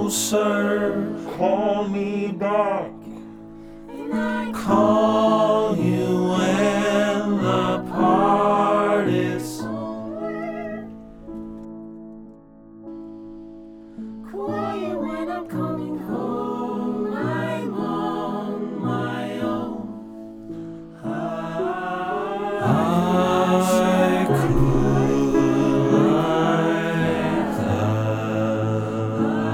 closer, hold me back, and I call you when the part is over. Quiet when I'm coming home, I'm on my own. I could like that.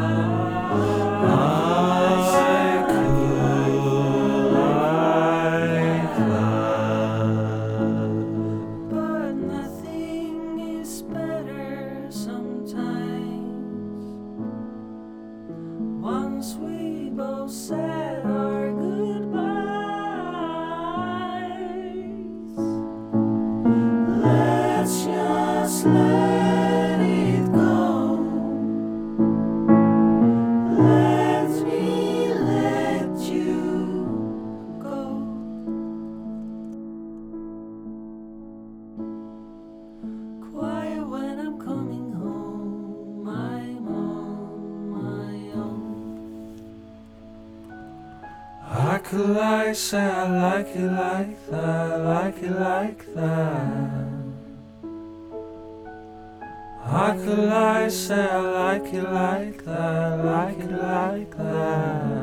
I could like that. But nothing is better sometimes. Once we both said our goodbyes, let's just let it go. Let me let you go. Quiet when I'm coming home, I'm on my own. I could like say I like it like that, like it like that. I could like say I like it like that, like it like that.